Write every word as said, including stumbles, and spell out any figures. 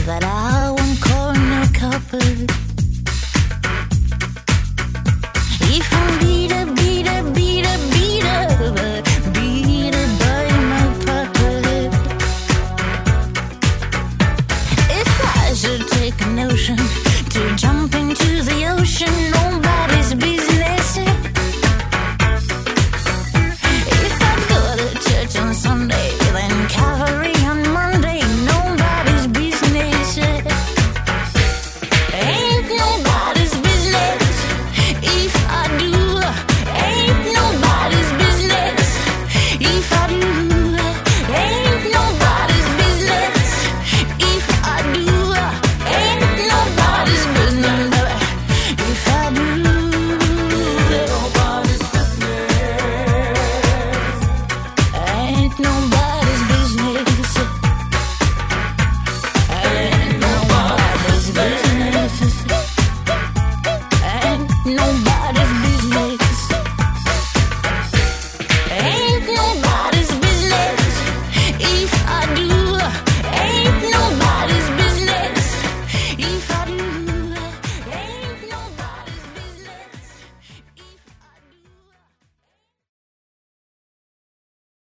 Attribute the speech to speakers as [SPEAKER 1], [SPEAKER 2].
[SPEAKER 1] that I won't corner cupboard. If I'm beat up, beat up, beat up, beat up, beat up by my puppet. If I should take a notion to jump into the ocean, no.